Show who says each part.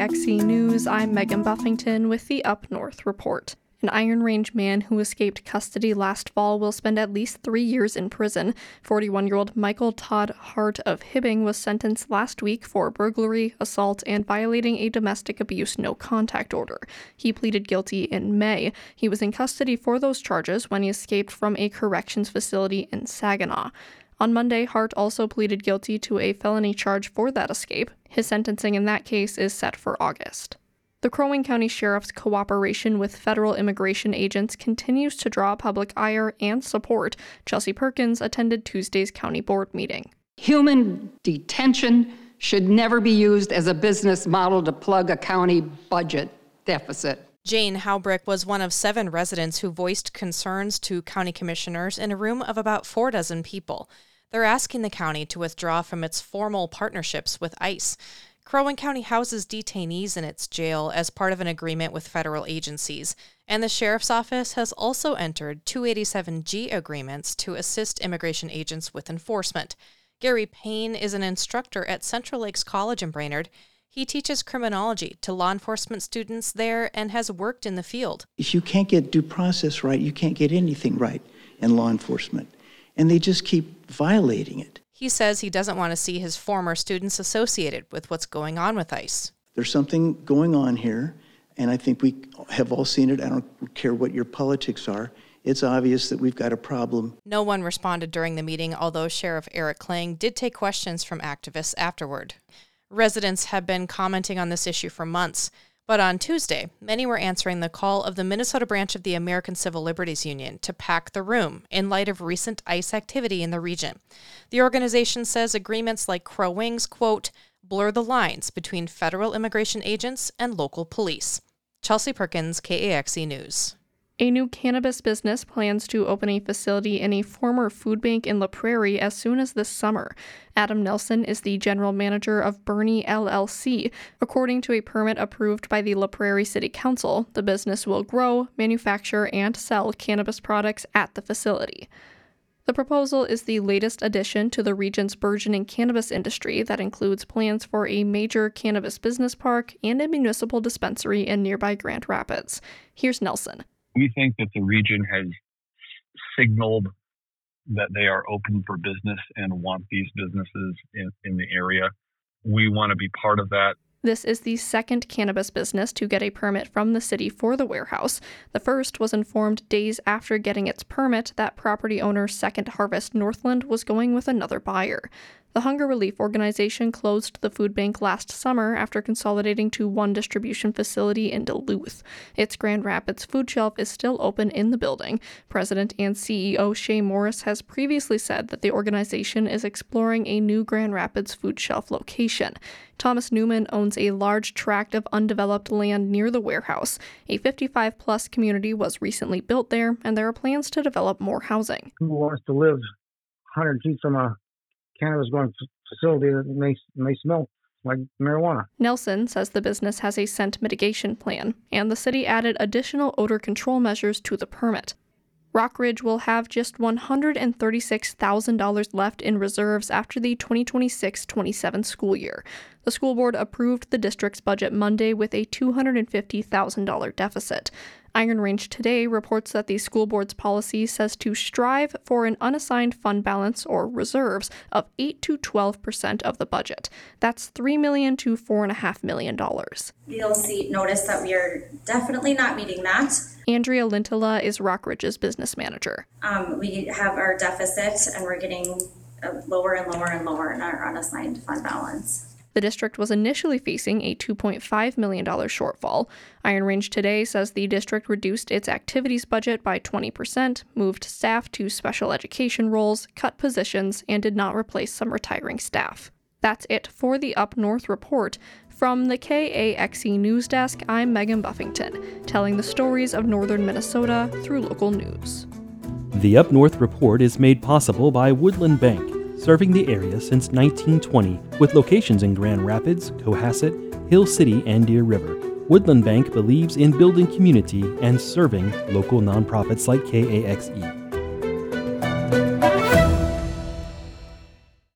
Speaker 1: KAXE News, I'm Megan Buffington with the Up North Report. An Iron Range man who escaped custody last fall will spend at least 3 years in prison. 41-year-old Michael Todd Hart of Hibbing was sentenced last week for burglary, assault, and violating a domestic abuse no-contact order. He pleaded guilty in May. He was in custody for those charges when he escaped from a corrections facility in Saginaw. On Monday, Hart also pleaded guilty to a felony charge for that escape. His sentencing in that case is set for August. The Crow Wing County Sheriff's cooperation with federal immigration agents continues to draw public ire and support. Chelsea Perkins attended Tuesday's county board meeting.
Speaker 2: Human detention should never be used as a business model to plug a county budget deficit.
Speaker 3: Jane Haubrick was one of 7 residents who voiced concerns to county commissioners in a room of about 4 people. They're asking the county to withdraw from its formal partnerships with ICE. Crow Wing County houses detainees in its jail as part of an agreement with federal agencies, and the Sheriff's Office has also entered 287G agreements to assist immigration agents with enforcement. Gary Payne is an instructor at Central Lakes College in Brainerd. He teaches criminology to law enforcement students there and has worked in the field.
Speaker 4: If you can't get due process right, you can't get anything right in law enforcement, and they just keep violating it.
Speaker 3: He says he doesn't want to see his former students associated with what's going on with ICE.
Speaker 4: There's something going on here, and I think we have all seen it. I don't care what your politics are. It's obvious that we've got a problem.
Speaker 3: No one responded during the meeting, although Sheriff Eric Klang did take questions from activists afterward. Residents have been commenting on this issue for months, but on Tuesday, many were answering the call of the Minnesota branch of the American Civil Liberties Union to pack the room in light of recent ICE activity in the region. The organization says agreements like Crow Wing's, quote, blur the lines between federal immigration agents and local police. Chelsea Perkins, KAXE News.
Speaker 1: A new cannabis business plans to open a facility in a former food bank in La Prairie as soon as this summer. Adam Nelson is the general manager of Bernie LLC. According to a permit approved by the La Prairie City Council, the business will grow, manufacture, and sell cannabis products at the facility. The proposal is the latest addition to the region's burgeoning cannabis industry that includes plans for a major cannabis business park and a municipal dispensary in nearby Grand Rapids. Here's Nelson.
Speaker 5: We think that the region has signaled that they are open for business and want these businesses in the area. We want to be part of that.
Speaker 1: This is the second cannabis business to get a permit from the city for the warehouse. The first was informed days after getting its permit that property owner Second Harvest Northland was going with another buyer. The Hunger Relief Organization closed the food bank last summer after consolidating to one distribution facility in Duluth. Its Grand Rapids food shelf is still open in the building. President and CEO Shay Morris has previously said that the organization is exploring a new Grand Rapids food shelf location. Thomas Newman owns a large tract of undeveloped land near the warehouse. A 55-plus community was recently built there, and there are plans to develop more housing.
Speaker 6: Who wants to live 100 feet from a cannabis growing facility that may smell like marijuana?
Speaker 1: Nelson says the business has a scent mitigation plan, and the city added additional odor control measures to the permit. Rockridge will have just $136,000 left in reserves after the 2026-27 school year. The school board approved the district's budget Monday with a $250,000 deficit. Iron Range Today reports that the school board's policy says to strive for an unassigned fund balance, or reserves, of 8 to 12% of the budget. That's $3 million to $4.5 million.
Speaker 7: You'll notice that we are definitely not meeting that.
Speaker 1: Andrea Lintola is Rockridge's business manager.
Speaker 7: We have our deficit, and we're getting lower and lower and lower in our unassigned fund balance.
Speaker 1: The district was initially facing a $2.5 million shortfall. Iron Range Today says the district reduced its activities budget by 20%, moved staff to special education roles, cut positions, and did not replace some retiring staff. That's it for the Up North Report. From the KAXE News Desk, I'm Megan Buffington, telling the stories of northern Minnesota through local news.
Speaker 8: The Up North Report is made possible by Woodland Bank, serving the area since 1920 with locations in Grand Rapids, Cohasset, Hill City, and Deer River. Woodland Bank believes in building community and serving local nonprofits like KAXE.